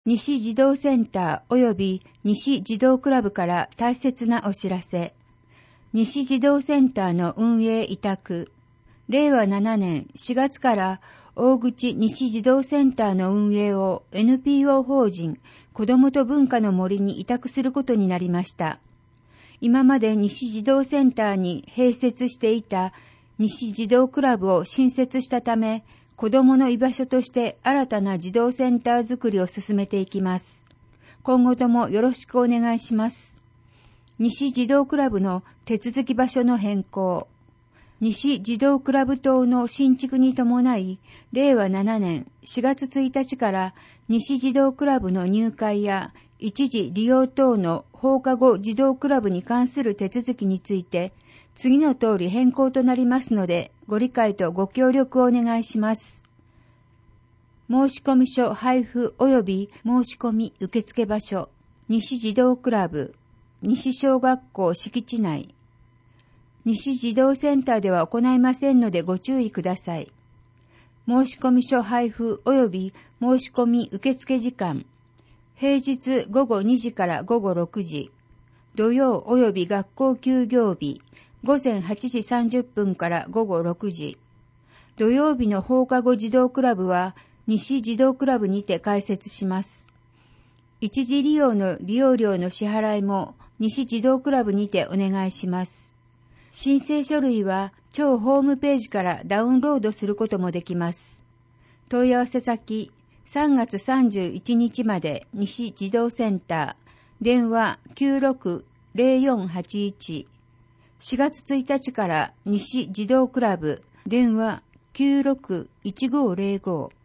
西児童センター及び西児童クラブから大切なお知らせ。西児童センターの運営委託。令和7年4月から大口西児童センターの運営を NPO 法人子どもと文化の森に委託することになりました。今まで西児童センターに併設していた西児童クラブを新設したため、子どもの居場所として新たな児童センター作りを進めていきます。今後ともよろしくお願いします。西児童クラブの手続き場所の変更。西児童クラブ棟の新築に伴い、令和7年4月1日から西児童クラブの入会や一時利用等の放課後児童クラブに関する手続きについて、次の通り変更となりますので、ご理解とご協力をお願いします。申込書配布及び申し込み受付場所、西児童クラブ、西小学校敷地内。西児童センターでは行いませんのでご注意ください。申込書配布及び申し込み受付時間、平日午後2時から午後6時、土曜及び学校休業日、午前8時30分から午後6時。土曜日の放課後児童クラブは西児童クラブにて開設します。一時利用の利用料の支払いも西児童クラブにてお願いします。申請書類は超ホームページからダウンロードすることもできます。問い合わせ先、3月31日まで西児童センター、電話 96-0481。4月1日から西児童クラブ、電話 96-1505。